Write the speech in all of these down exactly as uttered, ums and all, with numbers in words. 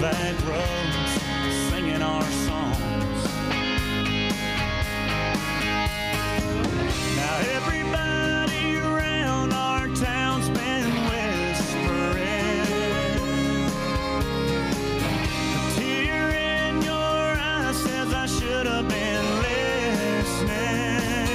back roads, singing our songs. Now everybody around our town's been whispering. A tear in your eye says I should have been listening.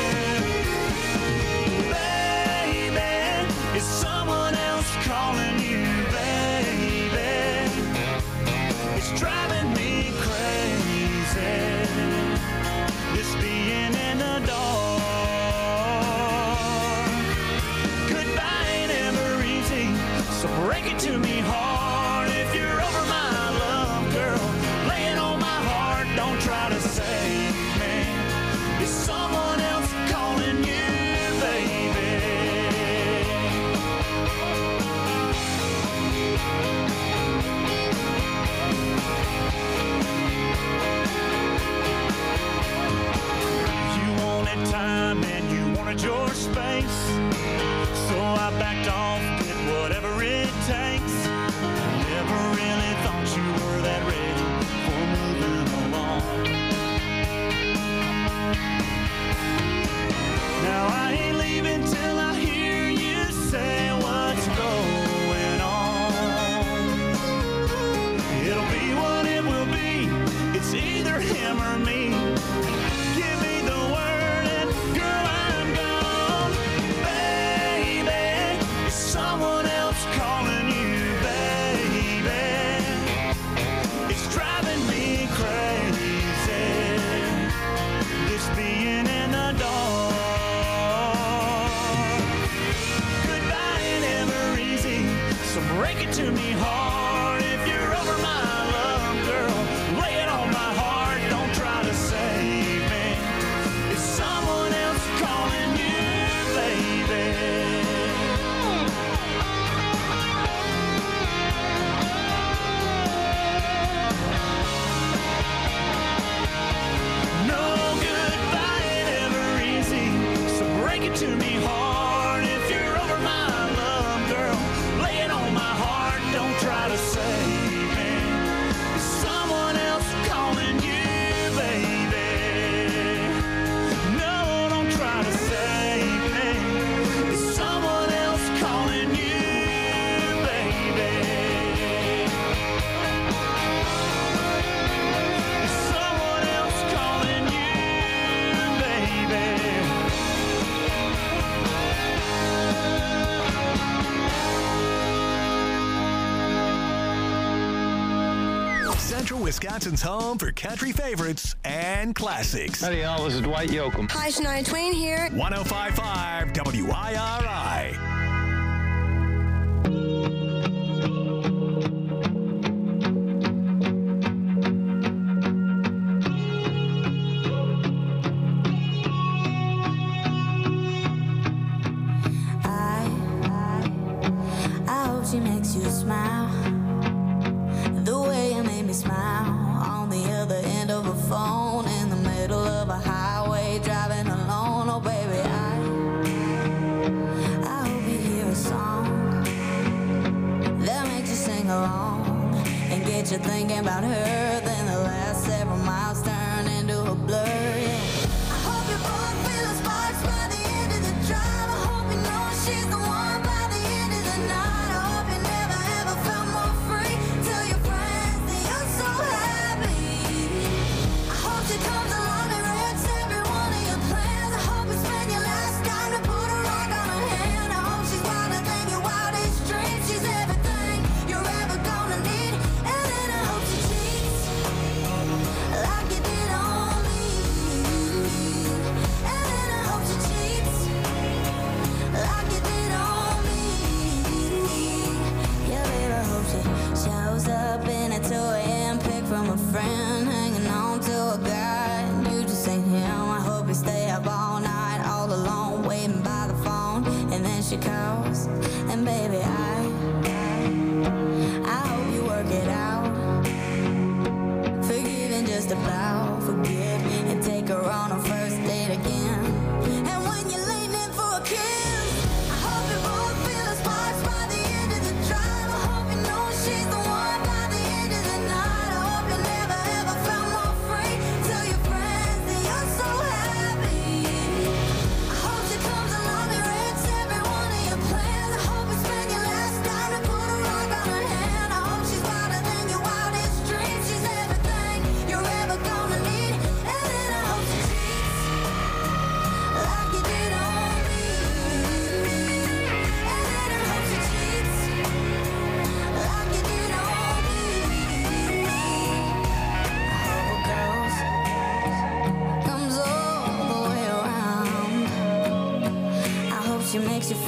Baby, is someone else calling you, baby? It's driving me crazy, this being in the dark. Goodbye ain't ever easy, so break it to me hard. If you're over my love, girl, lay it on my heart. Don't try to save me. Is someone else calling you, baby? You wanted time and you wanted your space, so I backed off, did whatever it takes. Never really thought you were that ready for moving along. Now I ain't leaving till I hear you say what's going on. It'll be what it will be, it's either him or me. Give me the word and girl, I'm gone. Baby, is someone else calling you, baby? It's driving me crazy, this being in the dark. Goodbye ain't ever easy, so break it to me hard. If you're over my love, girl, lay it on my heart. Don't try to save me. Is someone else calling you, baby? No, goodbye ain't ever easy, so break it to me hard. If you're over my love, girl, lay it on my heart. Don't try to save me. Is someone else calling you, baby? No, don't try to save me. Is someone else calling you, baby? Is someone else calling you, baby? Central Wisconsin's home for country favorites and classics. Howdy, y'all. This is Dwight Yoakam. Hi, Shania Twain here. one oh five point five W I R I. I, I hope she makes you smile the way you made me smile on the other end of a phone in the middle of a highway driving alone. Oh baby, I, I hope you hear a song that makes you sing along and get you thinking about her. Then the last several miles turn into a blur. Yeah. I hope you both feel the sparks by the end of the drive. I hope you know she's the one by the end of the night. I hope you never ever felt more free. Tell your friends that you're so happy. I hope she comes along and wrecks every one of your plans. I hope you spend your last dime to put a rock on her hand. I hope she's wilder than your wildest dreams. She's everything you're ever gonna need. And then I hope she cheats like you did on me. And then I hope she cheats like you did on me. Yeah, baby, I hope she shows up in a two a.m. pic from a friend, hanging on to a guy, and you just ain't him. I hope you stay up all night, all alone, waiting by the phone, and then she calls, and baby, I, I hope you work it out. Forgive and just about forgive, and take her on a first date again. And when you're leaning for a kiss, I hope you both feel the sparks by the end of the drive. I hope you know she's the one by the end of the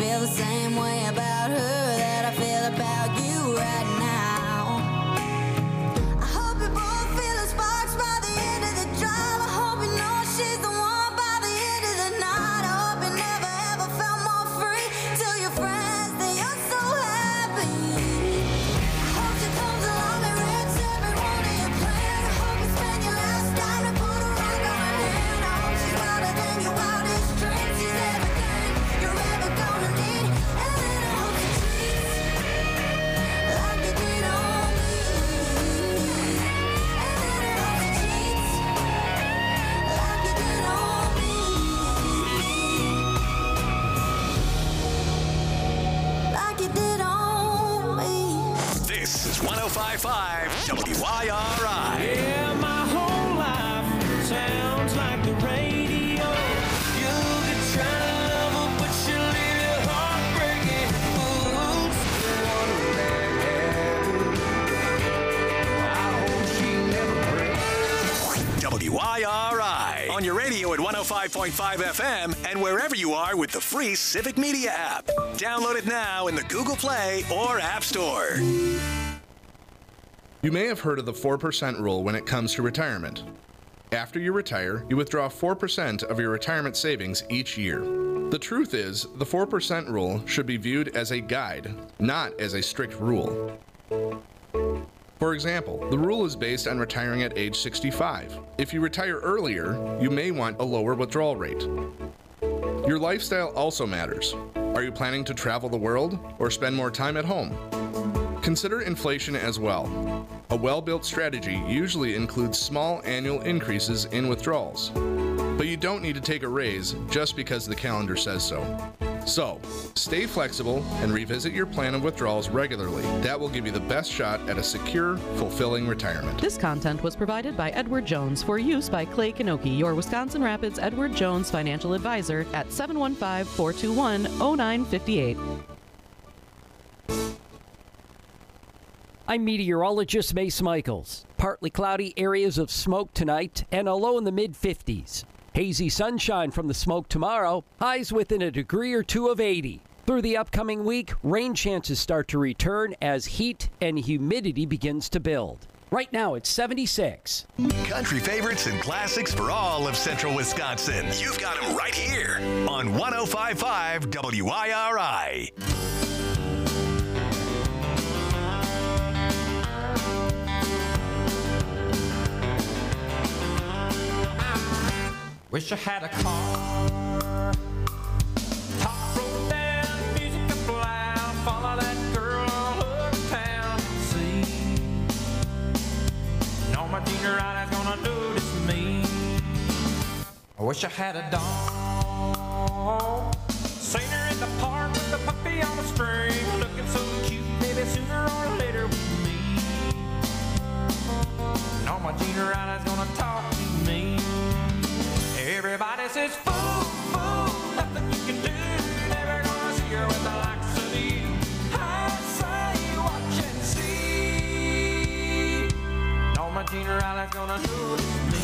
feel the same way about her that I feel about you right now. I hope you both feel the sparks by the end of the drive. I hope you know she's the one by the end of the night. I hope you never ever felt more free till your friends that you're so happy. I hope she comes along and wrecks every one of your plans. I hope you spend your last dime to put a ring on her hand. I hope she's wilder than your wildest dreams. She's everything you're ever gonna need. And then I hope she treats like you did on me. And then I hope she treats like you did on me. Like you did on me. This is one oh five point five W I R I. Yeah, my whole life sounds like the radio. You could try to love her, but she'll leave your heart breaking. Ooh, I hope she never breaks. W I R I. On your radio at one oh five point five F M and wherever you are with the free Civic Media app. Download it now in the Google Play or App Store. You may have heard of the four percent rule when it comes to retirement. After you retire, you withdraw four percent of your retirement savings each year. The truth is, the four percent rule should be viewed as a guide, not as a strict rule. For example, the rule is based on retiring at age sixty-five. If you retire earlier, you may want a lower withdrawal rate. Your lifestyle also matters. Are you planning to travel the world or spend more time at home? Consider inflation as well. A well-built strategy usually includes small annual increases in withdrawals. But you don't need to take a raise just because the calendar says so. So, stay flexible and revisit your plan of withdrawals regularly. That will give you the best shot at a secure, fulfilling retirement. This content was provided by Edward Jones for use by Clay Kanoki, your Wisconsin Rapids Edward Jones financial advisor at seven one five, four two one, oh nine five eight. I'm meteorologist Mace Michaels. Partly cloudy areas of smoke tonight and a low in the mid fifties. Hazy sunshine from the smoke tomorrow, highs within a degree or two of eighty. Through the upcoming week, rain chances start to return as heat and humidity begins to build. Right now, it's seventy-six. Country favorites and classics for all of central Wisconsin. You've got them right here on one oh five point five W I R I. Wish I had a car. Top rolled down, music up loud. Follow that girl all over town. See, no, my junior rider's gonna notice me. I wish I had a dog. Seen her in the park with a puppy on a string, looking so cute, maybe sooner or later with me. No, my junior rider's gonna talk to me. Everybody says, fool, fool, nothing you can do. Never gonna see her with the likes of you. I say, watch and see. No, my junior rider's gonna notice me.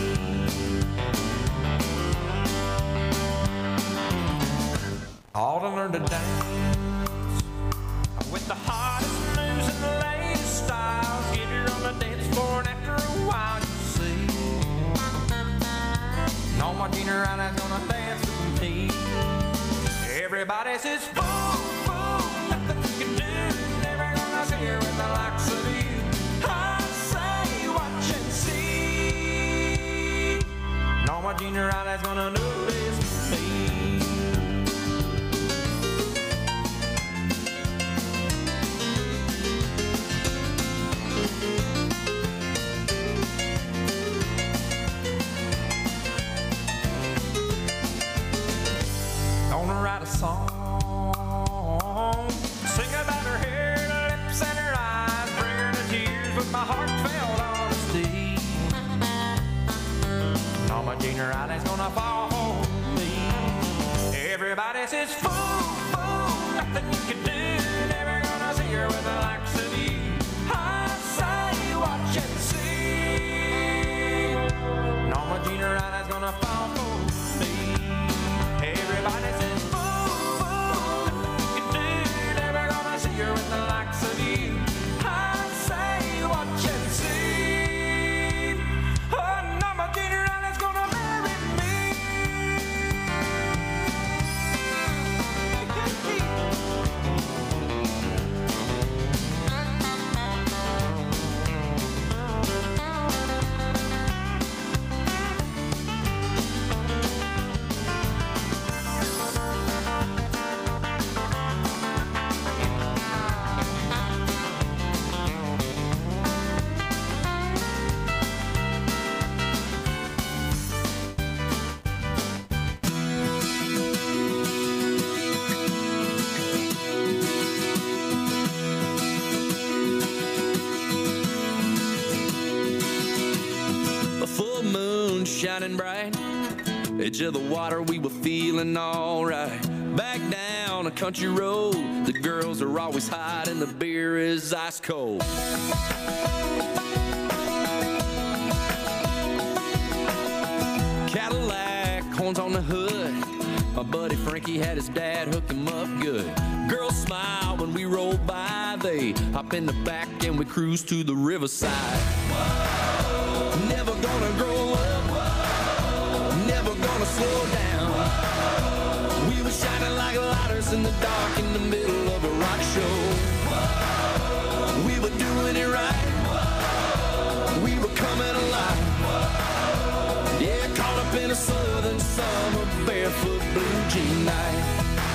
All to learn to dance with the hottest moves and the latest styles. Get her on the dance floor and after a while you see. No, my junior rider's gonna dance with me. Everybody says, fool, fool, nothing you can do. Never gonna see her with the likes of you. I say, watch and see. No, my junior rider's gonna notice me. Gonna write a song, sing about her hair, her lips and her eyes, bring her to tears with my heartfelt honesty. All my junior rider's gonna fall for me. Everybody says, fool, fool, nothing you can do. Never gonna see her with the likes of you. I say, watch and see. All my junior rider's gonna fall for me. Everybody says, fool, fool, shining bright. Edge of the water, we were feeling alright. Back down a country road, the girls are always hot and the beer is ice cold. Cadillac, horns on the hood. My buddy Frankie had his dad hook him up good. Girls smile when we roll by. They hop in the back and we cruise to the riverside. Whoa. Never gonna grow up. Whoa. Never gonna slow down. Whoa. We were shining like lighters in the dark in the middle of a rock show. Whoa. We were doing it right. Whoa. We were coming alive. Whoa. Yeah, caught up in a southern summer barefoot blue jean night.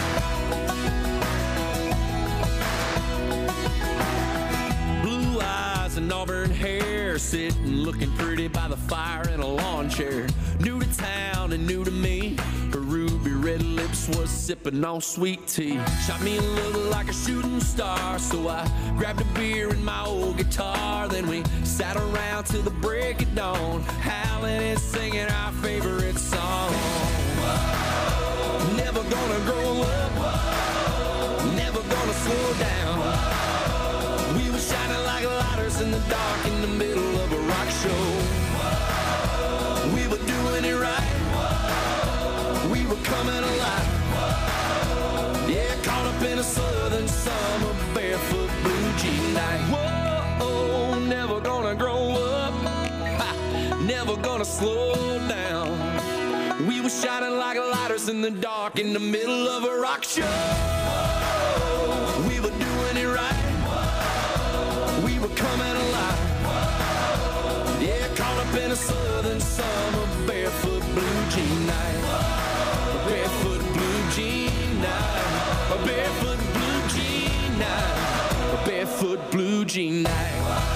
Blue eyes and auburn hair, sitting looking pretty by the fire in a lawn chair. New to town and new to me, her ruby red lips was sipping on sweet tea. Shot me a look like a shooting star, so I grabbed a beer and my old guitar. Then we sat around till the break of dawn, howling and singing our favorite song. Whoa. Never gonna grow up. Whoa. Never gonna slow down. Whoa. We were shining like lighters in the dark in the middle of a rock show. Whoa. We were doing it right. Whoa. We were coming alive. Whoa. Yeah, caught up in a southern summer barefoot blue jean night. Whoa, never gonna grow up. Ha. Never gonna slow down. We were shining like lighters in the dark in the middle of a rock show. Whoa. We were doing it right. Whoa. We were coming alive. Whoa. Yeah, caught up in a southern summer barefoot blue jean night. Whoa. A barefoot blue jean night. A barefoot blue jean night. A barefoot blue jean night.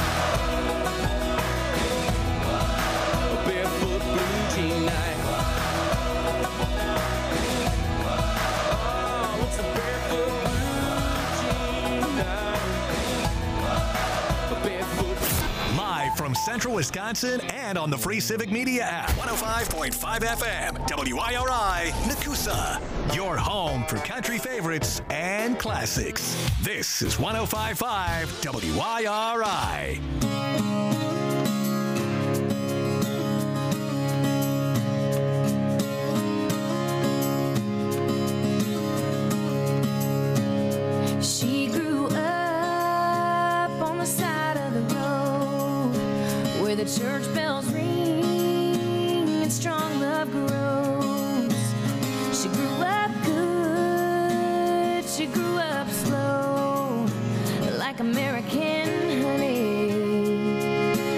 A barefoot blue jean night. Live from Central Wisconsin and on the free Civic Media app. one oh five point five F M, W I R I, Nakusa. Your home for country favorites and classics. This is one oh five point five W I R I. She grew up on the side of the road where the church bells ring and strong love grows. She grew up good, she grew up slow, like American honey.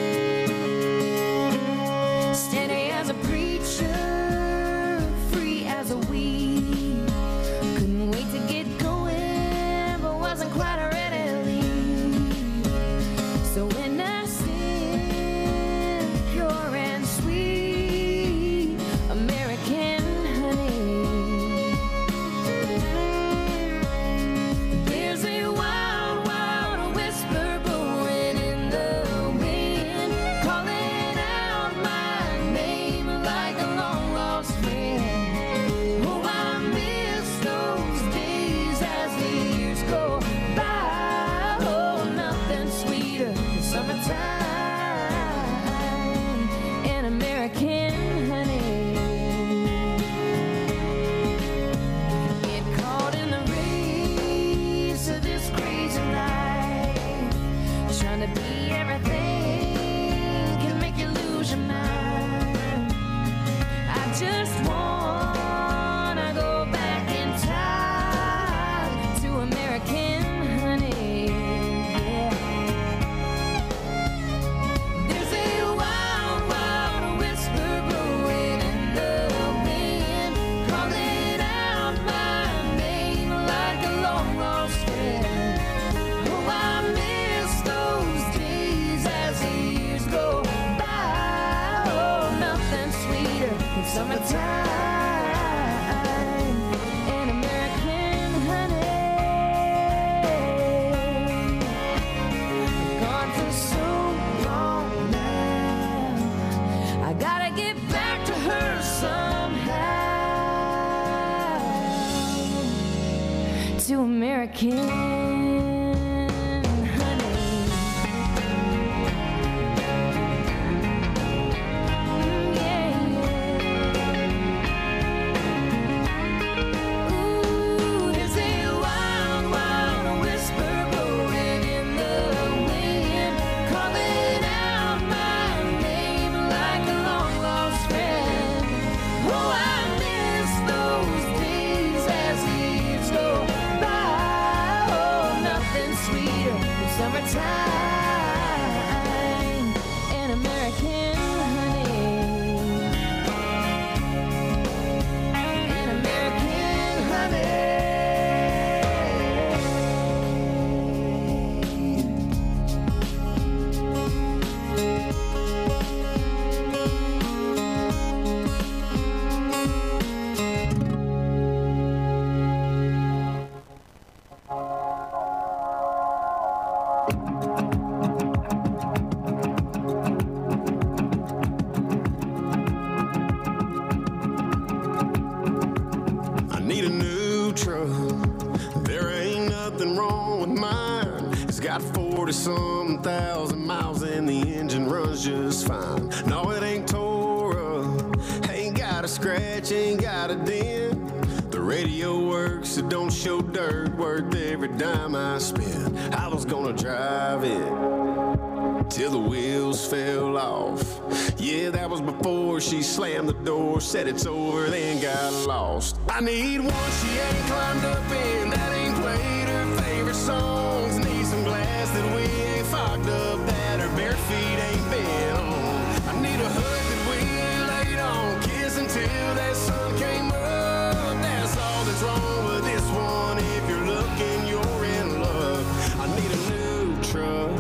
I need a new truck. There ain't nothing wrong with mine. It's got forty-some thousand miles and the engine runs just fine. No, it ain't tore up, ain't got a scratch, ain't got a dent. The radio works, it don't show dirt, worth every dime I spend. I was gonna drive it till the wheels fell off. Yeah, that was before she slammed the door, said it's over, then got lost. I need one she ain't climbed up in, that ain't played her favorite songs. Need some glass that we ain't fogged up, that her bare feet ain't been on. I need a hood that we ain't laid on, kiss until that sun came up. That's all that's wrong with this one. If you're looking, you're in luck. I need a new truck.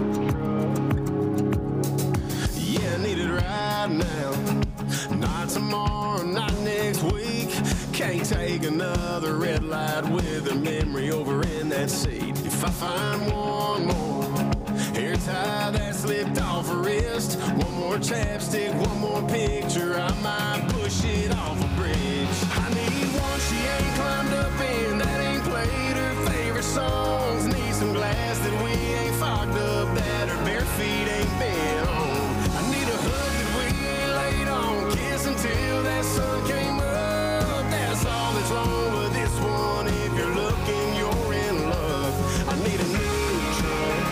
Yeah, I need it right now. Not tomorrow, not next week. Can't take another red light with a memory over in that seat. If I find one more hair tie that slipped off her wrist, one more chapstick, one more picture, I might push it off a bridge. I need one she ain't climbed up in, that ain't played her favorite songs. Need some glass that we ain't fogged up, that her bare feet ain't been on. I need a hood that we ain't laid on, kiss until that sun came up. That's all that's wrong with this one. If you're looking, you're in love. I need a new truck.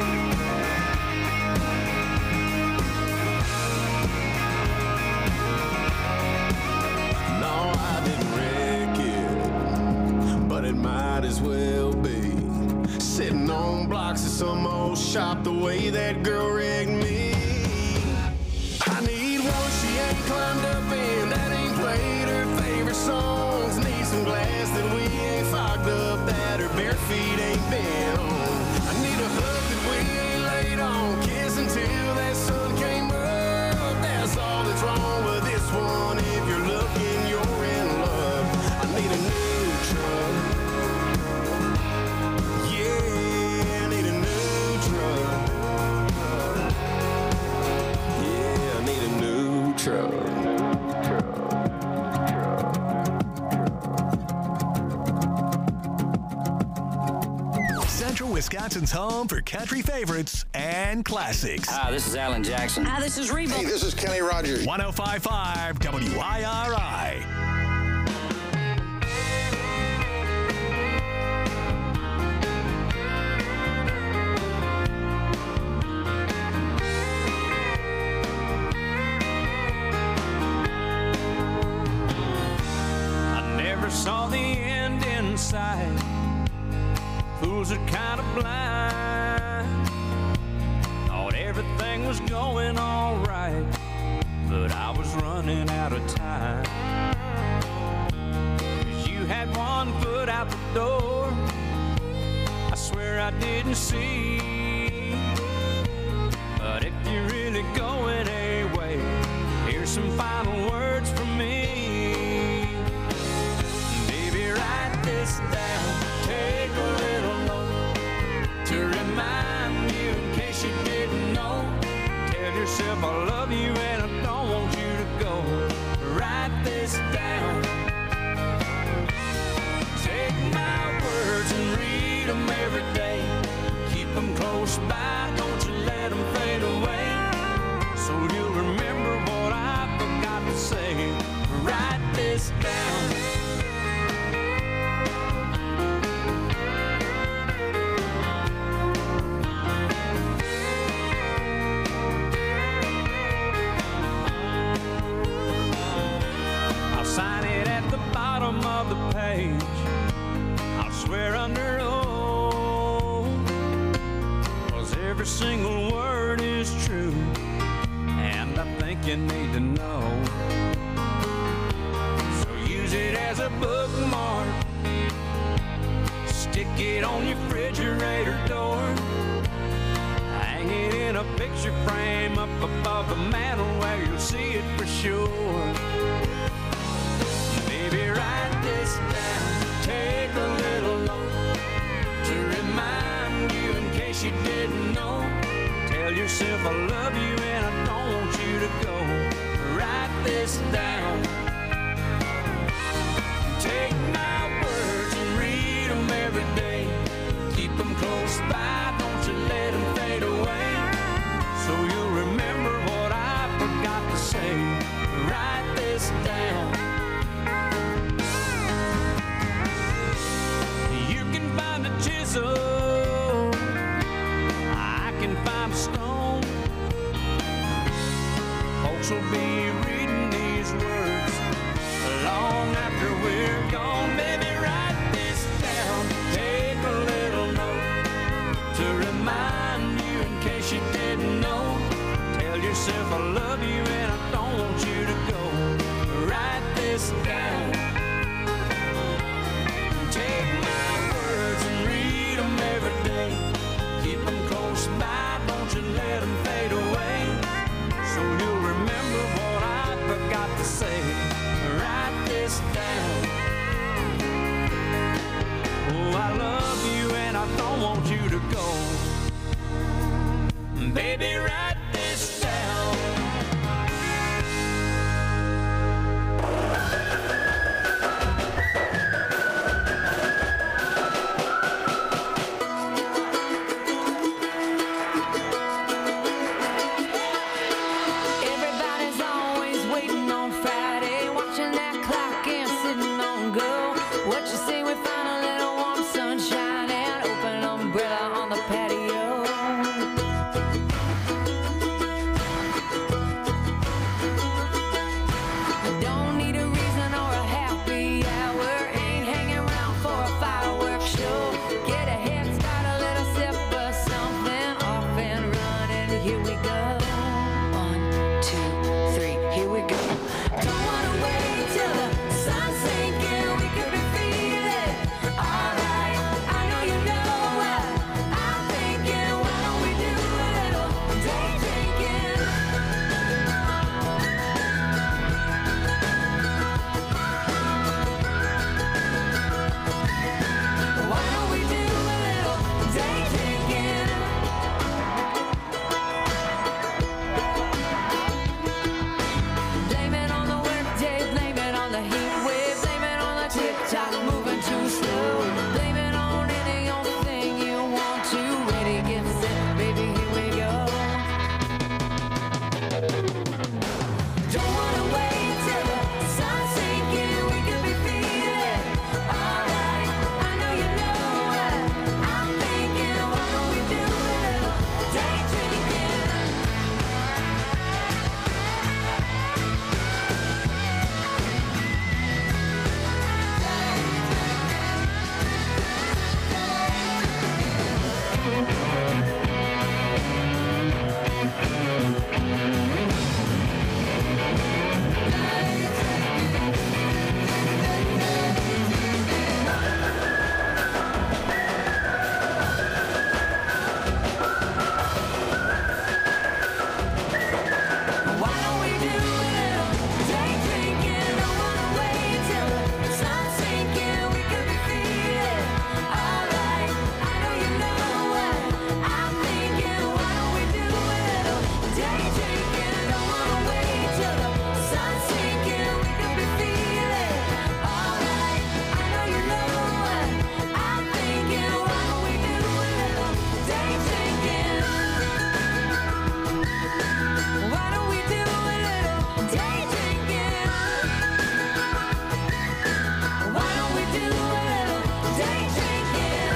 No, I didn't wreck it, but it might as well be. Sitting on blocks of some old shop the way that girl wrecked me. I need one she ain't climbed up in, that ain't played her favorite songs. Need some glass that we ain't fogged up, that her bare feet ain't been on. I need a hood that we ain't laid on, kiss until that sun came up. That's all that's wrong with this one. If you're looking, you're in love. I need a new truck. Yeah, I need a new truck. Yeah, I need a new truck. Central Wisconsin's home for country favorites and classics. Hi, this is Alan Jackson. Hi, this is Reba. Hey, this is Kenny Rogers. one oh five point five W I R I. I never saw the end in sight. Fools are kind of blind. Thought everything was going all right, but I was running out of time. 'Cause you had one foot out the door, I swear I didn't see. But if you're really going away, here's some final words from me. Baby, write this down, take a little note to remind you in case you didn't know. Tell yourself I love you and I don't want you to go. Write this down. Take my words and read them every day. Keep them close by, don't you let them fade away. So you'll remember what I forgot to say. Write this down. Sign it at the bottom of the page. I'll swear under oath, 'cause every single word is true, and I think you need to know. So use it as a bookmark, stick it on your refrigerator door, hang it in a picture frame up above the mantel where you'll see it for sure. Baby, write this down, take a little note to remind you in case case you didn't know. Tell yourself I love you and I don't want you to go. Write this down. Take my words and read them every day. Keep them close by, don't you let them fade away. So you'll remember what I forgot to say. Write this down. You can find a chisel, I can find a stone. Folks will be reading these words long after we're gone. Baby, write this down. Take a little note to remind you in case you didn't know. Tell yourself I love you and I don't want you to go. Write this down. Take my words and read them every day. Keep them close by, don't you let them fade away. So you'll remember what I forgot to say. Write this down. Oh, I love you and I don't want you to go. Baby, write this down. Everybody's always waiting on Friday, watching that clock and sitting on go. What you say we find a little warm sunshine and open umbrella on the patio. Don't need a reason or a happy hour, ain't hanging around for a fireworks show. Get a head start, a little sip of something, off and running, here we go. One, two, three, here we go. Don't wanna wait till the sun's sinking, we could be feeling alright. I know you know what I'm thinking, why don't we do a little day drinking? Why don't we do a little day drinking? Blame it on the workday, blame it on the heat wave, blame it on the tick-tock moving too slow. Blame it on any old thing you want to. Ready, get set, baby, here we go. Don't wanna wait till the sun's sinking, we could be feeling alright. I know you know what I'm thinking, why don't we do a little day drinking? Why don't we do a little day drinking? Don't wanna wait till the sun's sinking, we could be feeling alright. I know you know what I'm thinking, why don't we do a little day drinking? Don't wanna wait till the sun's sinking, we could be feeling alright. I know you know what I'm thinking, why don't we do a little day drinking? Why don't we do a little day drinking? Why don't we do a little day drinking?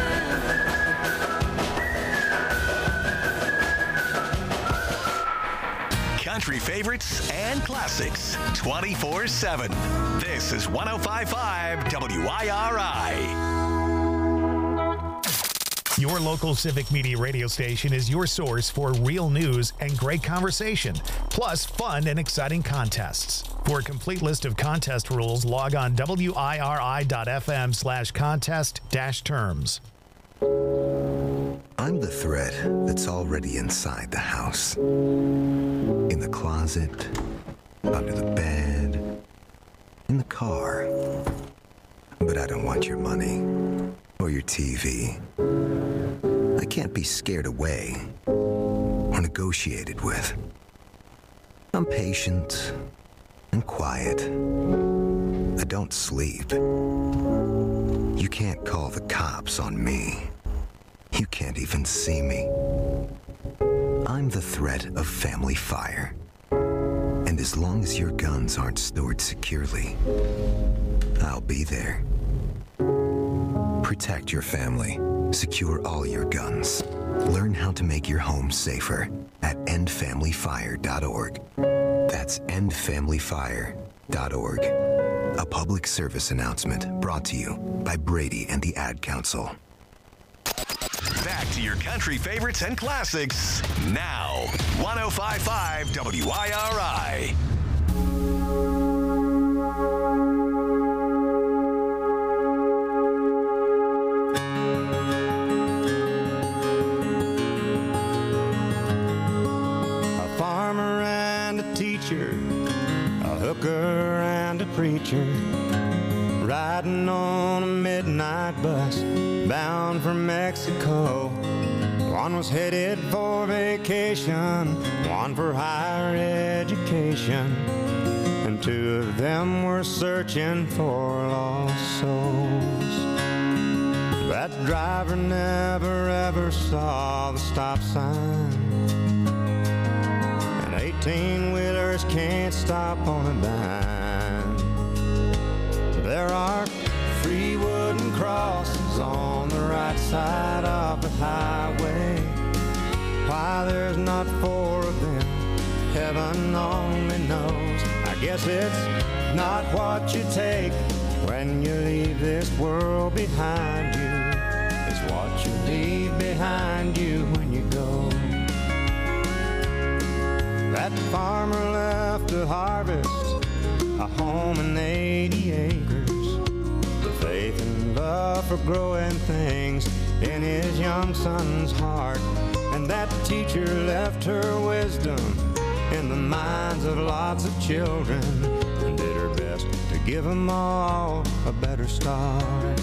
Country favorites and classics twenty-four seven. This is one oh five point five W I R I. Your local Civic Media radio station is your source for real news and great conversation, plus fun and exciting contests. For a complete list of contest rules, log on W I R I dot F M slash contest dash terms. I'm the threat that's already inside the house. In the closet, under the bed, in the car. But I don't want your money or your T V. I can't be scared away or negotiated with. I'm patient and quiet. I don't sleep. You can't call the cops on me. You can't even see me. I'm the threat of family fire. And as long as your guns aren't stored securely, I'll be there. Protect your family. Secure all your guns. Learn how to make your home safer at end family fire dot org. That's end family fire dot org. A public service announcement brought to you by Brady and the Ad Council. Back to your country favorites and classics now. one oh five point five W I R I. A farmer and a teacher, a hooker and a preacher, riding on a midnight bus bound for Mexico. One was headed for vacation, one for higher education, and two of them were searching for lost souls. That driver never ever saw the stop sign, and eighteen-wheelers can't stop on a dime. There are three wooden crosses on the right side of the highway. Why there's not four of them, heaven only knows. I guess it's not what you take when you leave this world behind you. It's what you leave behind you when you go. That farmer left to harvest a home and eighty acres, the faith and love for growing things in his young son's heart. And that teacher left her wisdom in the minds of lots of children and did her best to give them all a better start.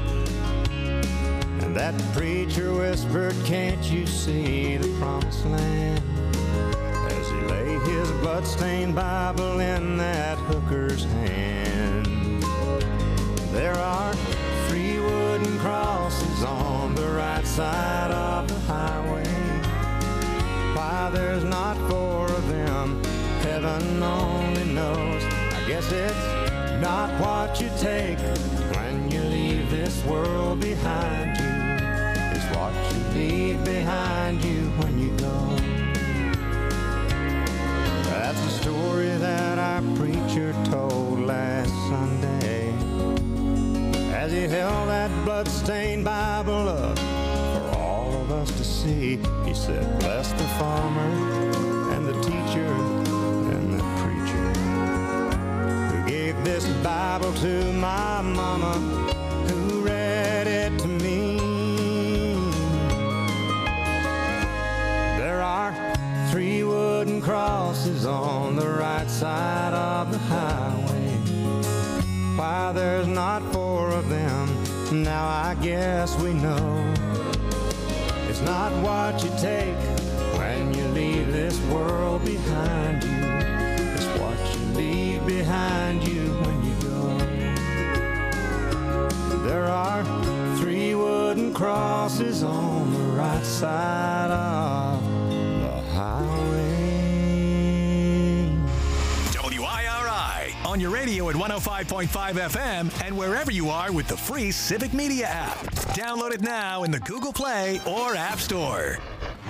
And that preacher whispered, can't you see the promised land? As he lay his bloodstained Bible in that hooker's hand. There are three wooden crosses on the right side of the highway. Why there's not four of them, heaven only knows. I guess it's not what you take when you leave this world behind you. It's what you leave behind you when you go. That's a story that our preacher told last Sunday as he held that bloodstained Bible up for all of us to see. He said, bless the farmer and the teacher and the preacher who gave this Bible to my mama, who read it to me. There are three wooden crosses on the right side of the highway. Why there's not four of them, now I guess we know. It's not what you take when you leave this world behind you. It's what you leave behind you when you go. There are three wooden crosses on the right side of the highway. W I R I on your radio at one oh five point five F M and wherever you are with the free Civic Media app. Download it now in the Google Play or App Store.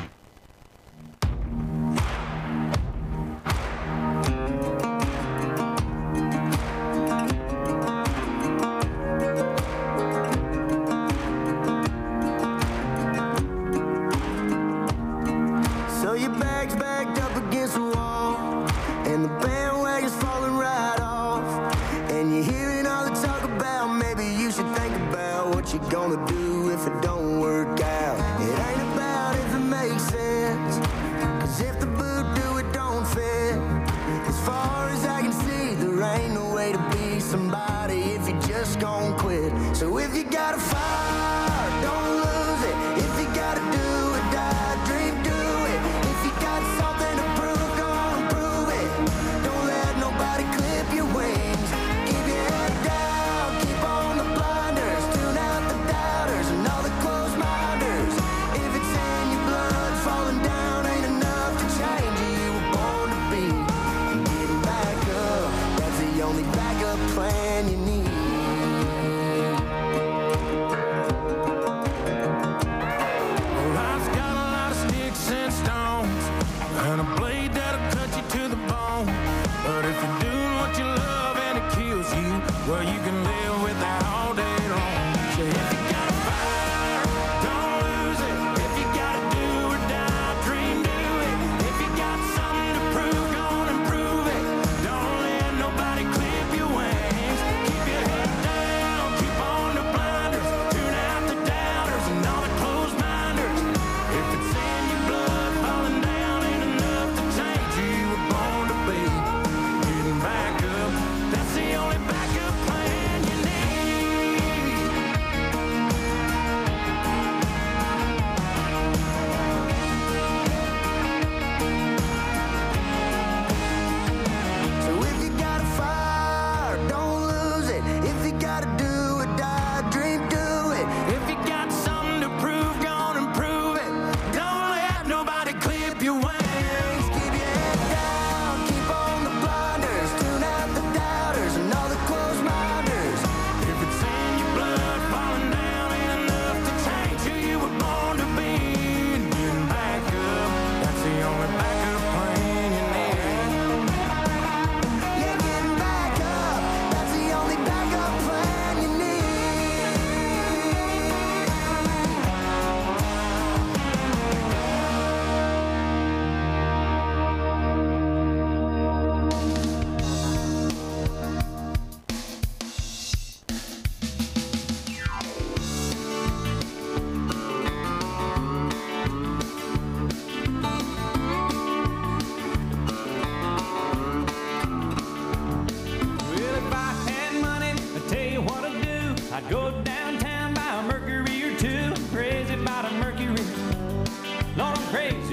So your bag's backed up against the wall, and the bandwagon's falling right off, and you're hearing all the talk about maybe you should think about what you're gonna do if it don't work out. It ain't about if it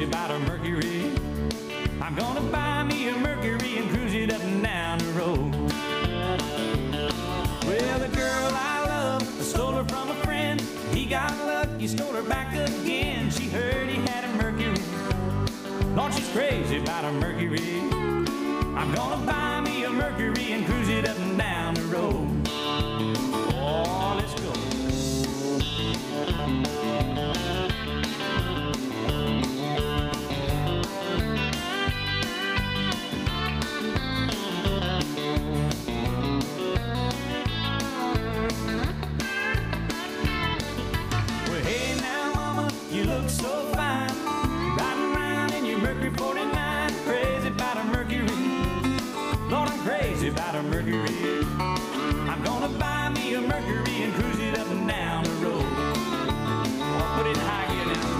crazy about a Mercury. I'm gonna buy me a Mercury and cruise it up and down the road. Well, the girl I love, I stole her from a friend. He got lucky, stole her back again. She heard he had a Mercury. Lord, she's crazy about a Mercury. I'm gonna buy me a Mercury and cruise it up and down the road. Oh, let's go. Well, hey now, mama, you look so fine. Riding around in your Mercury forty-nine. Crazy about a Mercury. Lord, I'm crazy about a Mercury. I'm gonna buy me a Mercury and cruise it up and down the road. Oh, put it in high gear now.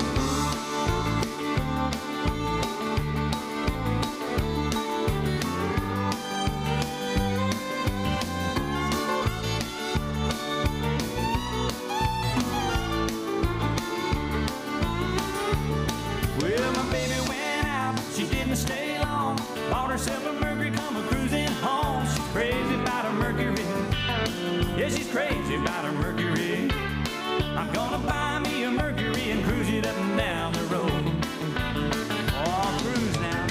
Well, my baby went out, she didn't stay long. Bought herself a Mercury, come a cruising home. She's crazy about a Mercury. Yeah, she's crazy about a Mercury. I'm gonna buy me a Mercury and cruise it up and down the road. Oh, cruise now.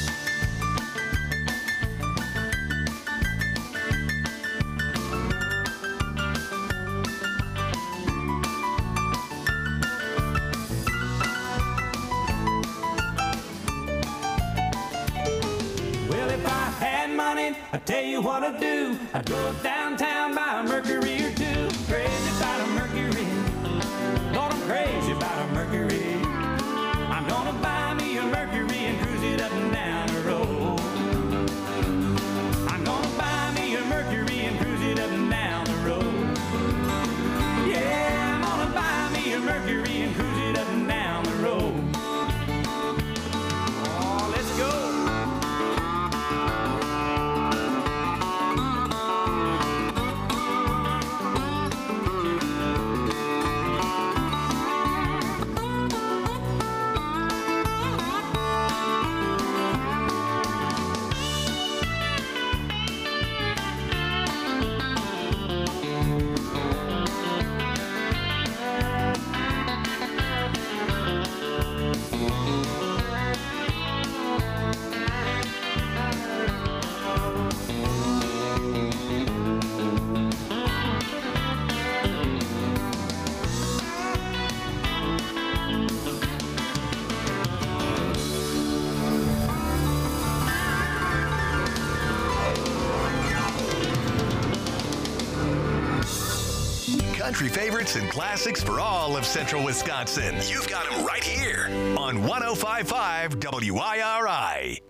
Well, if I had money, I'd tell you what I'd do. I'd go downtown, buy a Mercury or two. Crazy about a Mercury. Lord, I'm crazy about a Mercury. I'm gonna buy me a Mercury and cruise it up and down the road. I'm gonna buy me a Mercury and cruise it up and down the road. Yeah, I'm gonna buy me a Mercury and cruise it up and down the road. Oh, let's go. Country favorites and classics for all of Central Wisconsin. You've got them right here on one oh five point five W I R I.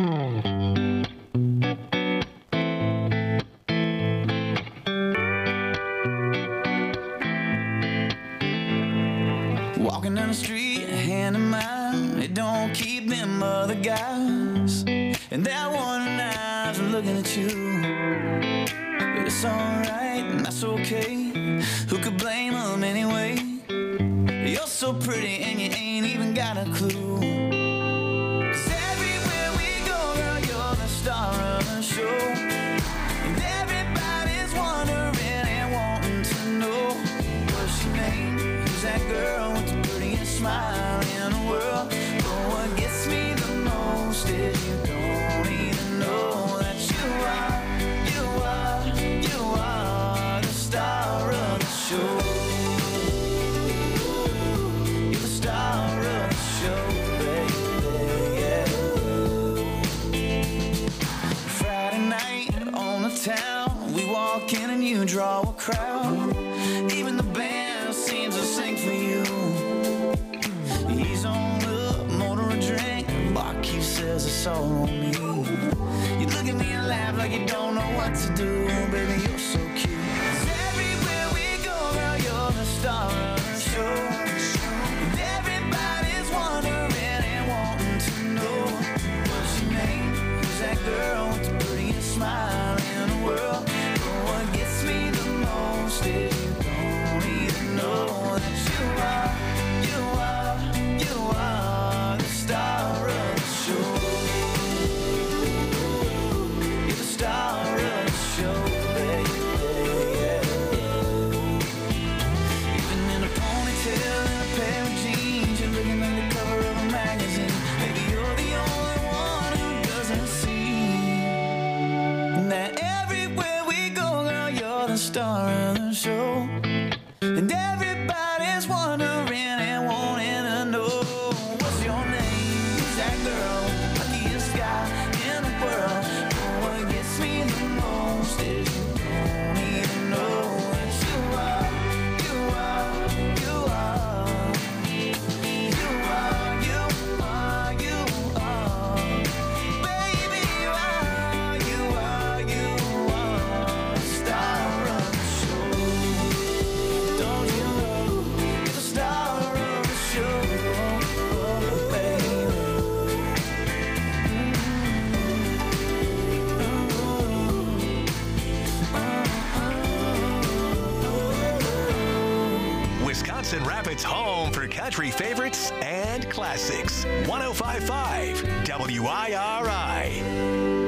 Walking down the street, a hand in mine. It don't keep them other guys. And that one eye's looking at you. But it's alright, and that's okay. Who could blame them anyway? You're so pretty and you ain't even got a clue. 'Cause everywhere we go, girl, you're the star of the show. And everybody's wondering and wanting to know what's your name? Who's that girl with the prettiest smile in the world? But what gets me the most is you don't even know that you are, you are, you are the star of the show. You're the star of the show, baby, yeah. Friday night on the town, we walk in and you draw a crowd. Even the band seems to sing for you. He's on the motor a drink, barkeep says it's all on me. You look at me and laugh like you don't know what to do. Baby, you're so cute. 'Cause everywhere we go, girl, you're the star of the show. And everybody's wondering and wanting to know what's your name? Who's that girl with the prettiest smile in the world? But what gets me the most is you don't even know that you are, you are, you are the star Rapids' home for country favorites and classics. one oh five point five W I R I.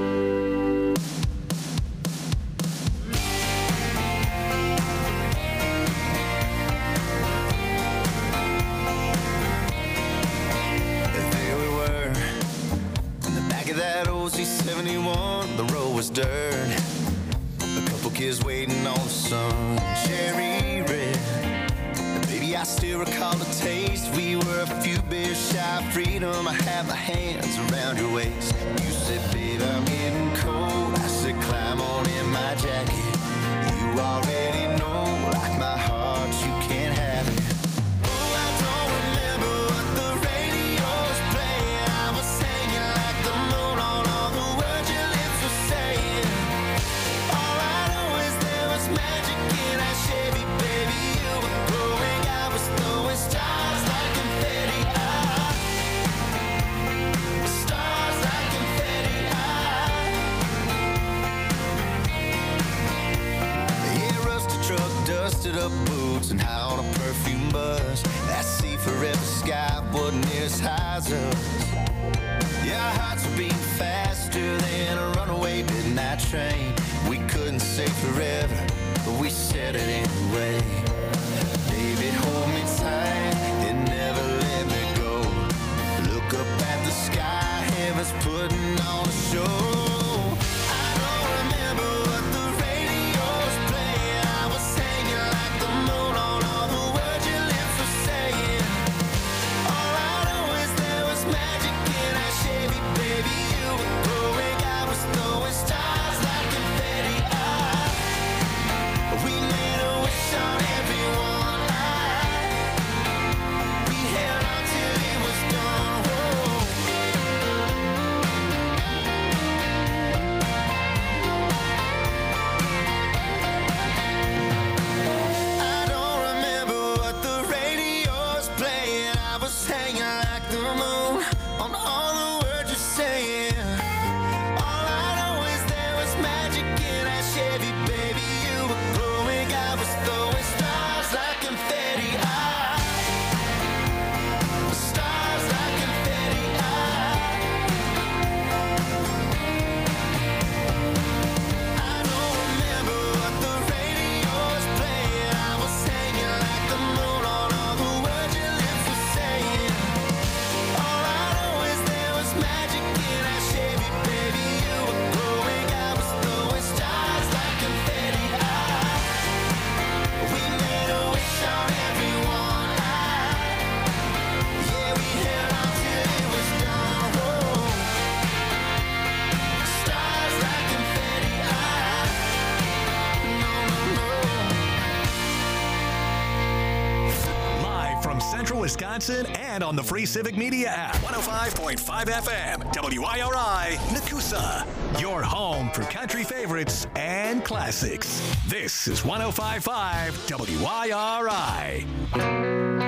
That old C seventy-one, the road was dirt. A couple kids waiting on the sun, cherry red. And baby, I still recall the taste. We were a few beers shy of freedom. I had my hands around your waist. You said, babe, I'm getting cold. I said, climb on in my jacket. You already know, like my heart, you can't have it. Oh, I don't remember what the radio's playing. I was hanging like the moon on all the words your lips were saying. All I know is there was magic in that Chevy, baby. You were glowing, I was throwing stars like confetti. Ah, stars like confetti. Ah, yeah, rusted truck, dusted up boots, and high on a perfume buzz. That sea forever sky wasn't near as high as us. Yeah, our hearts were beating faster than a runaway midnight train. We couldn't say forever, but we said it anyway. Baby, hold me tight and never let me go. Look up at the sky, heaven's putting on a show. I don't remember what the radio's playing. I was hanging like the moon on all the words your lips were saying. All I know is there was magic in that Chevy, baby. You were glowing, I was throwing stars like confetti. Ah, we made a wish on everyone. Ah, we held on till it was done. Whoa. I don't remember what the radio's playing. I was hanging like the moon on all the words you're saying. All I know is there was magic in that Chevy, baby. You were glowing, I was throwing stars like confetti. Ah, stars like confetti. Ah, I don't remember what the radio's playing. I was hanging like the moon on all the words your lips were saying. All I know is there was magic in that Chevy, baby. You were glowing, I was throwing stars like confetti. Ah, we made a wish on everyone. Ah, yeah, we held on till it was done. Whoa. Stars like confetti. Ah, no, no, no. Live from Central Wisconsin and on the free Civic Media app. one oh five point five F M, W I R I, Nakusa. Your home for country favorites and classics. This is one oh five point five W I R I.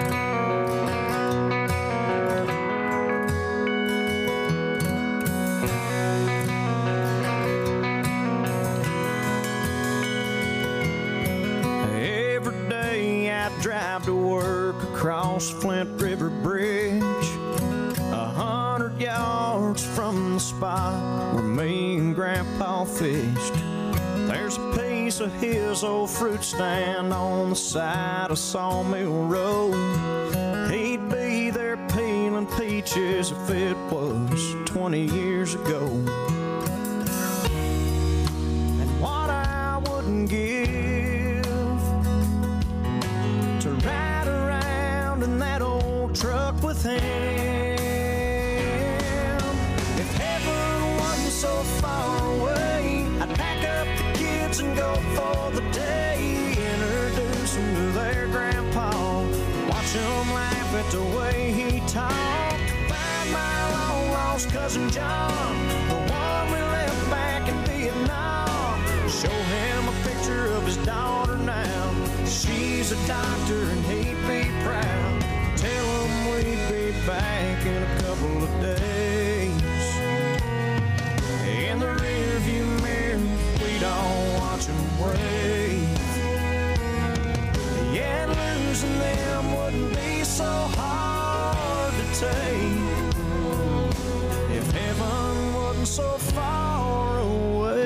Every day I drive to work across Flint River Bridge, a hundred yards from the spot where me and Grandpa fished. There's a piece of his old fruit stand on the side of Sawmill Road. He'd be there peeling peaches if it was twenty years ago. And what I wouldn't give to ride around in that old truck with him. If heaven wasn't so far away, I'd pack up the kids and go for the day. Introduce them to their grandpa, watch them laugh at the way he talked. Find my long lost cousin John, the one we left back in Vietnam. Show him a picture of his daughter now. She's a doctor and he'd be proud. Tell him we'd be back in a couple of days. In the rearview mirror, we'd all watch him wave. Yeah, losing them wouldn't take if heaven wasn't so far away.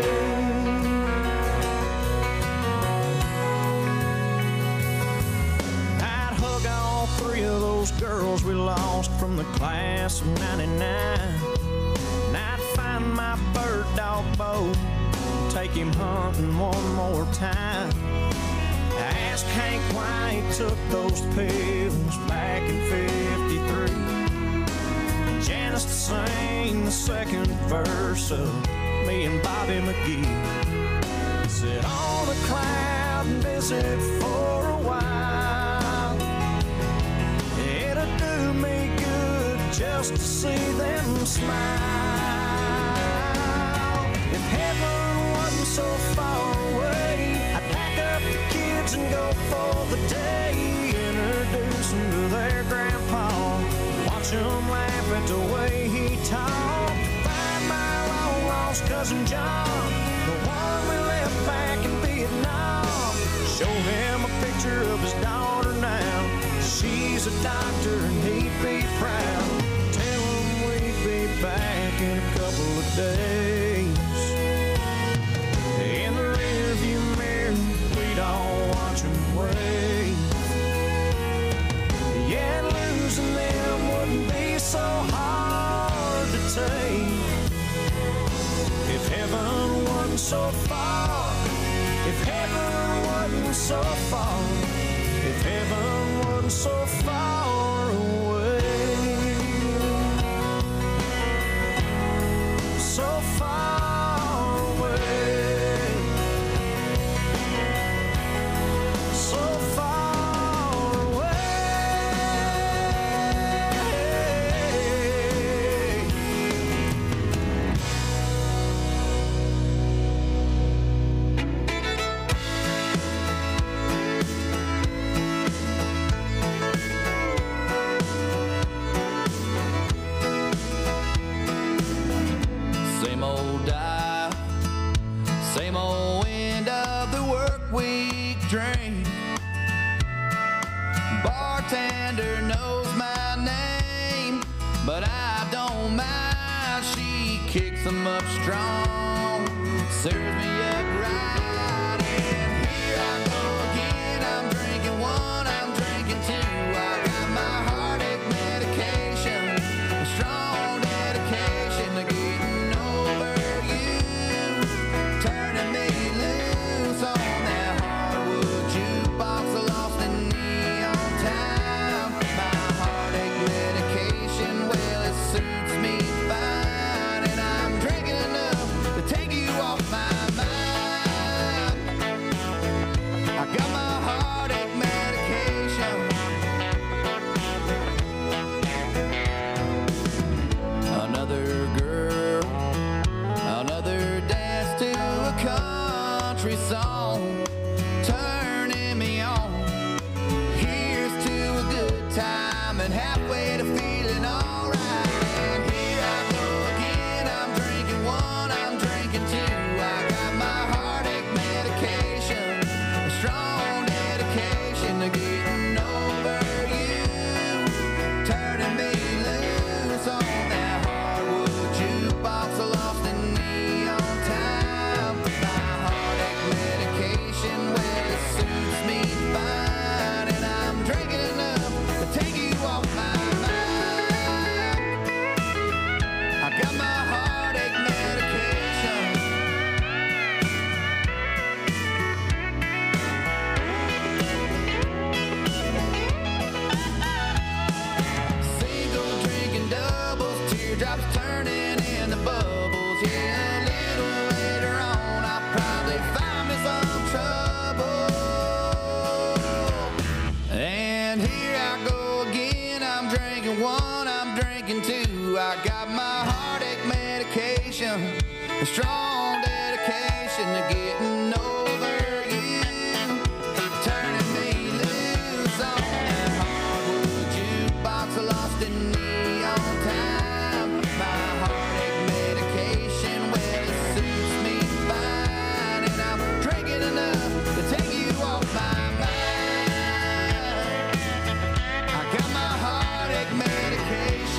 I'd hug all three of those girls we lost from the class of ninety-nine. And I'd find my bird dog Bo, take him hunting one more time. I asked Hank why he took those pills back in fifty-three. And Janice to sing the second verse of me and Bobby McGee. Said on a cloud and visit for a while. It'll do me good just to see them smile. If heaven wasn't so far away, I'd pack up the kids and go for the day. Introduce them to their grandpa, watch them laugh at the way he talked. Find my long lost cousin John, the one we left back in Vietnam. Show him a picture of his daughter now. She's a doctor and he'd be proud. Tell him we'd be back in a couple of days. In the rearview mirror, we'd all watch him wave. Yeah, losing them wouldn't be so hard to take if heaven wasn't so far. If heaven wasn't so far. If heaven wasn't so far away. So far away. So far away. Same old dial, same old end of the work week drink. Bartender knows my name, but I don't mind. She kicks them up strong, serves me up right. And here I go again. I'm drinking one, I'm drinking two. I got my heartache medication, a strong dedication to getting over you, turning me loose on that hardwood jukebox, lost in neon town. My heartache medication, well, it suits me fine, and I'm drinking enough to take you off my mind. I got my heartache medication. Another girl, another dance to a country song, turning me on. Here's to a good time and halfway to feeling alright. And here I go again. I'm drinking one, I'm drinking two. I got my heartache medication, a strong dedication to getting over you, turning me loose on that hardwood jukebox, lost in neon town. My heartache medication, well, it suits me fine, and I'm drinking enough to take you off my mind. I got my heartache medication. Single drinking doubles, teardrops turning into bubbles. Yeah, a little later on, I'll probably find me some trouble. And here I go again. I'm drinking one, I'm drinking two. I got my heartache medication, a strong dedication to getting over you, turning me loose on that hardwood jukebox, lost in neon time. My heartache medication, well, it suits me fine, and I'm drinking enough to take you off my mind. I got my heartache medication.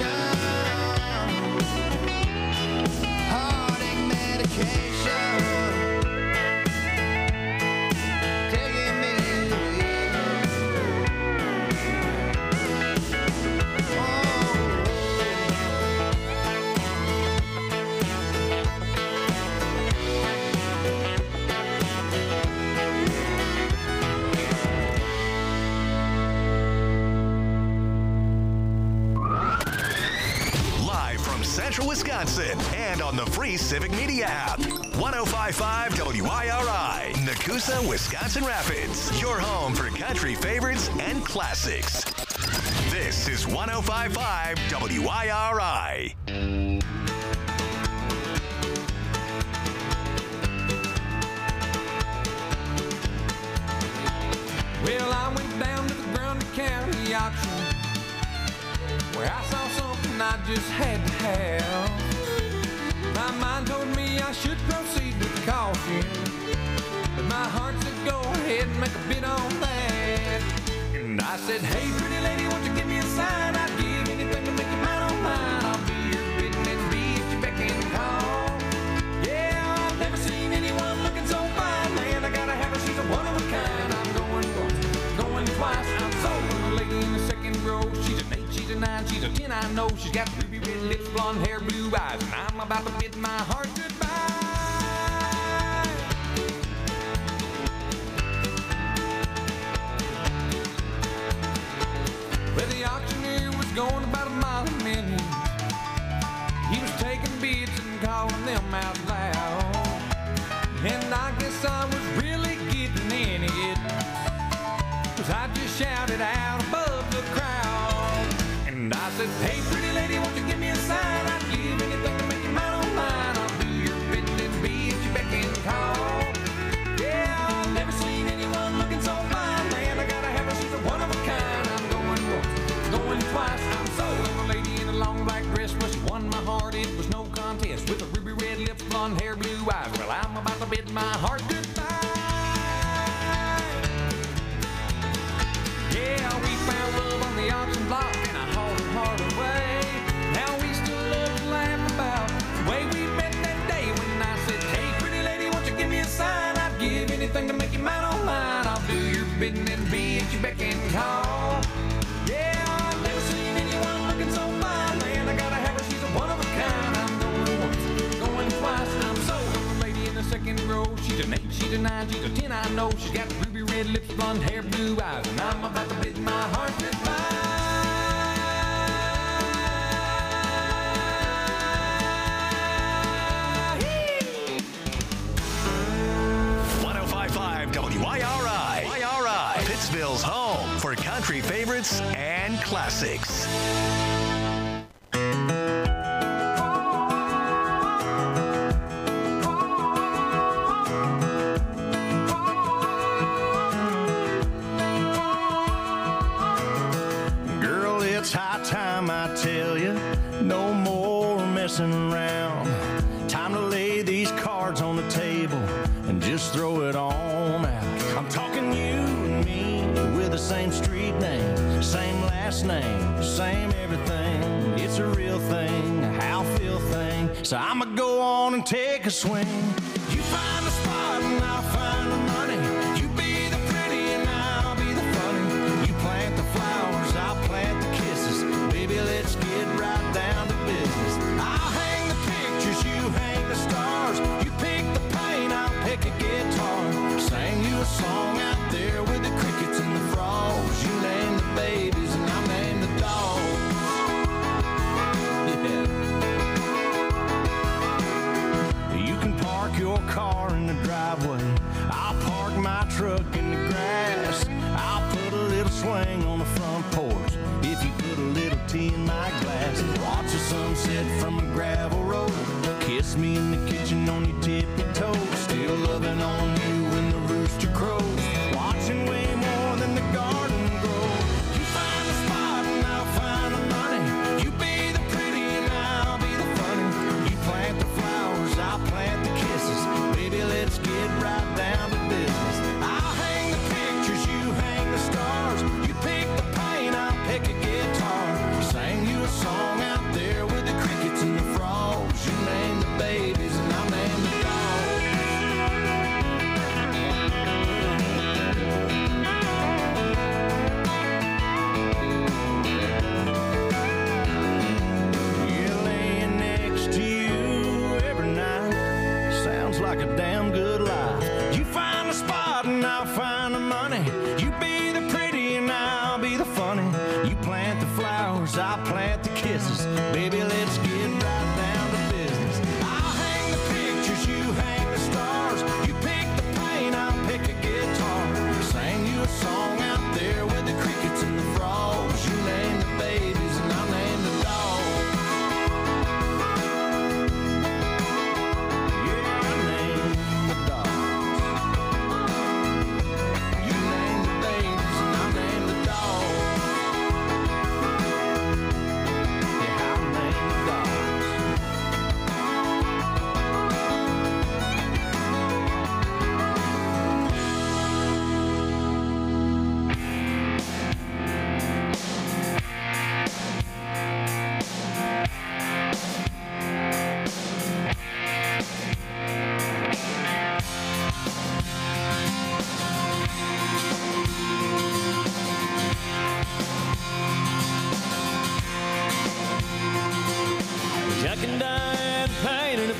Central Wisconsin and on the free Civic Media app. one oh five point five W I R I, Nakusa, Wisconsin Rapids. Your home for country favorites and classics. This is one oh five point five W I R I. Well, I went down to the Grundy County auction where I saw something I just had to have. My mind told me I should proceed with caution, but my heart said go ahead and make a bid on that. And I said, hey, pretty lady, won't you give me a sign? I'd give anything to make you mine on mine. I'll be your bidding and be at your beck and call. Yeah, I've never seen anyone looking so fine, man. I gotta have her, she's a one of a kind. I'm going once, going twice. I'm sold with a lady in the second row. She's an eight, she's a nine, she's a ten, I know. She's got ruby red lips, blonde hair, blue eyes, and I'm about to bid my heart goodbye. Well, the auctioneer was going about a mile a minute. He was taking bids and calling them out loud. And I guess I was really getting in it, 'cause I just shouted out above the crowd. And I said, hey, pretty lady, won't you give me a sign? I'd give anything to make you mine on mine. I'll do your bidding and be at your beck and call. Yeah, I've never seen anyone looking so fine, man. I gotta have her, she's a one of a kind. I'm going once, going twice. I'm sold on a lady in a long black dress. Well, she won my heart, it was no contest. With a ruby red lips, blonde hair, blue eyes. Well, I'm about to bid my heart goodbye. Yeah, we found love on the auction block and I hauled her heart away. Now we still love to laugh about the way we met that day when I said, hey, pretty lady, won't you give me a sign? I'd give anything to make you mine on mine. I'll do your bidding and be at your beck and call. Yeah, I've never seen anyone looking so fine, man. I gotta have her, she's a one of a kind. I'm going once, going twice. I'm sold on a lady in the second row. She's an eight, she's a nine, she's a ten, I know. She's got ruby red lips, blonde hair, blue eyes, and I'm about to bid my heart goodbye. one oh five point five W I R I. Y R I, Pittsville's home for country favorites and classics. Girl, it's high time I tell you, no more messing around. Time to lay these cards on the table and just throw it on out. I'm talking you and me with the same street name, same last name, same everything. It's a real thing, a how feel thing. So I'ma go on and take a swing. You find the spot and I'll find the money. You be the pretty and I'll be the funny. You plant the flowers, I'll plant the kisses. Baby, let's get right down to business. I'll hang the pictures, you hang the stars. You pick the paint, I'll pick a guitar. Sing you a song out there with the crickets and the frogs. You name the babies and I'll name the dogs. Yeah. You can park your car in the driveway. I'll park my truck in the grass. I'll put a little swing on the front porch if you put a little tea in my glass. Watch the sunset from a gravel road. Kiss me in the kitchen on your tippy toes. Still loving on you when the rooster crows. Watching way more than the garden grow. You find the spot and I'll find the money. You be the pretty and I'll be the funny. You plant the flowers, I'll plant the kisses. Baby, let's get right down to business. I'll hang the pictures, you hang the stars. You pick the paint, I'll pick a guitar. Sing you a song out there with the crickets and the frogs. You name the baby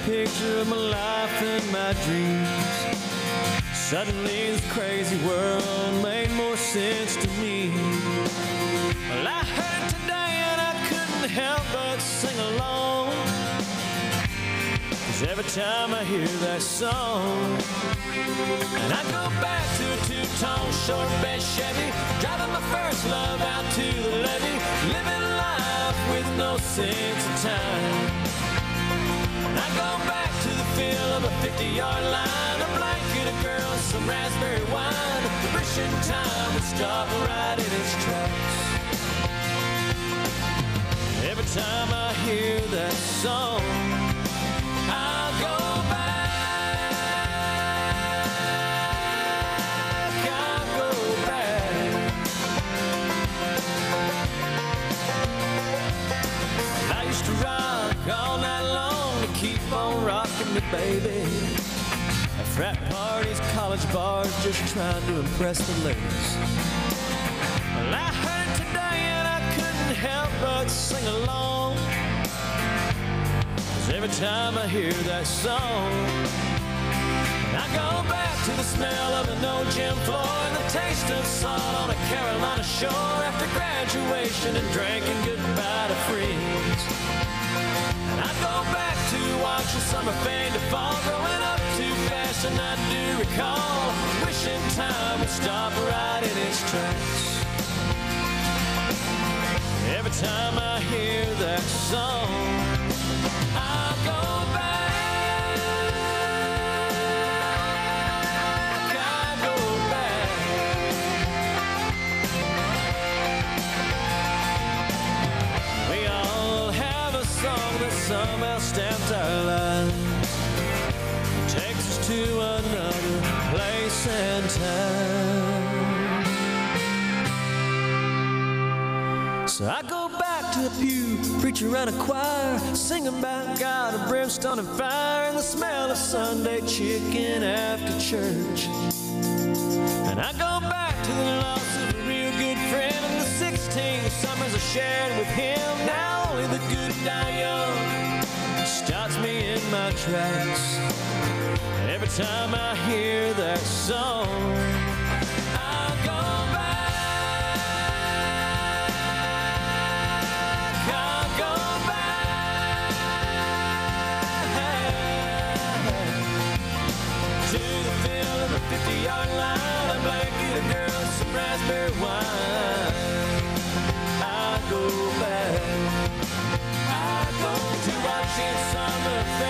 picture of my life and my dreams. Suddenly this crazy world made more sense to me. Well, I heard it today and I couldn't help but sing along. 'Cause every time I hear that song, and I go back to a two-tone short bed Chevy, driving my first love out to the levee, living life with no sense of time. And I go back to the feel of a fifty-yard line, a blanket, a girl, and some raspberry wine. Wishing time would stop right in its tracks. Every time I hear that song, I'll go back, I'll go back. I used to rock all night long to keep on rocking me, baby. At frat parties, college bars, just trying to impress the ladies. Well, I heard it today and I couldn't help but sing along. 'Cause every time I hear that song, I go back to the smell of an old gym floor and the taste of salt on a Carolina shore after graduation and drinking goodbye to friends. And I go back to watching summer fade to fall, growing up too fast, and I do recall wishing time would stop right in its tracks. Every time I hear that song, I'll go back, I'll go back. We all have a song that somehow stamped our lives, takes us to another place and time. So I go back to the pew, preacher and a choir, singing about God and brimstone and fire, and the smell of Sunday chicken after church. And I go back to the loss of a real good friend and the sixteen summers I shared with him. Now only the good die young stops me in my tracks. Every time I hear that song, I'll go back, I'll go back to the feel of a fifty-yard line, a blanket, a girl, some raspberry wine. I'll go back, I'll go to watching summer